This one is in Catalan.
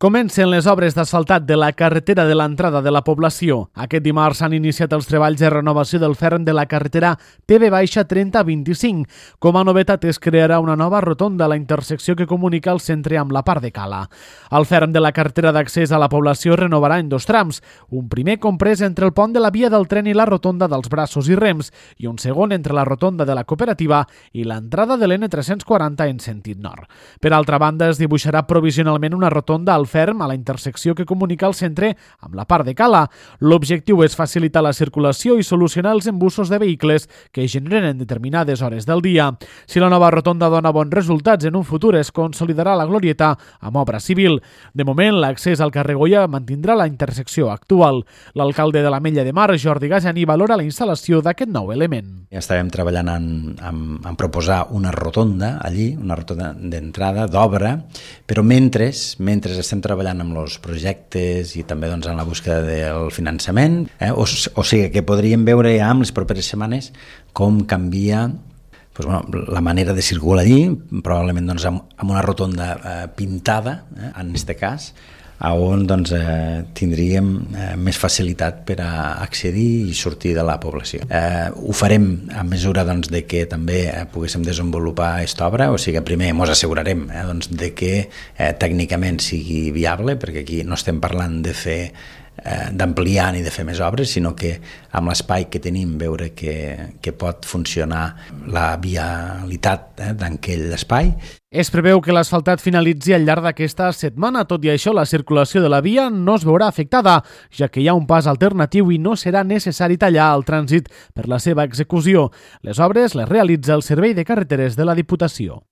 Comencen les obres d'asfaltat de la carretera de l'entrada de la població. Aquest dimarts s'han iniciat els treballs de renovació del ferm de la carretera PB-3025. Com a novetat es crearà una nova rotonda a la intersecció que comunica el centre amb la part de Cala. El ferm de la carretera d'accés a la població es renovarà en dos trams, un primer comprès entre el pont de la via del tren i la rotonda dels Braços i Rems i un segon entre la rotonda de la cooperativa i l'entrada de l'N340 en sentit nord. Per altra banda, es dibuixarà provisionalment una rotonda al ferm a la intersecció que comunica el centre amb la part de Cala. L'objectiu és facilitar la circulació i solucionar els embussos de vehicles que generen en determinades hores del dia. Si la nova rotonda dona bons resultats, en un futur es consolidarà la glorieta amb obra civil. De moment, l'accés al carrer Goya mantindrà la intersecció actual. L'alcalde de l'Ametlla de Mar, Jordi Gajani, valora la instal·lació d'aquest nou element. Ja estàvem treballant en proposar una rotonda allí, una rotonda d'entrada, d'obra, però mentre estem treballant amb els projectes i també en la búsqueda del finançament, o sigui que podríem veure ja en les properes setmanes com canvia la manera de circular allí, probablement amb una rotonda pintada, en aquest cas, on tindríem més facilitat per a accedir i sortir de la població. Ho farem a mesura de que també poguéssim desenvolupar aquesta obra, o sigui que primer ens assegurarem de que tècnicament sigui viable, perquè aquí no estem parlant d'ampliar ni de fer més obres, sinó que amb l'espai que tenim veure que pot funcionar la vialitat d'aquell espai. Es preveu que l'asfaltat finalitzi al llarg d'aquesta setmana. Tot i això, la circulació de la via no es veurà afectada, ja que hi ha un pas alternatiu i no serà necessari tallar el trànsit per la seva execució. Les obres les realitza el Servei de Carreteres de la Diputació.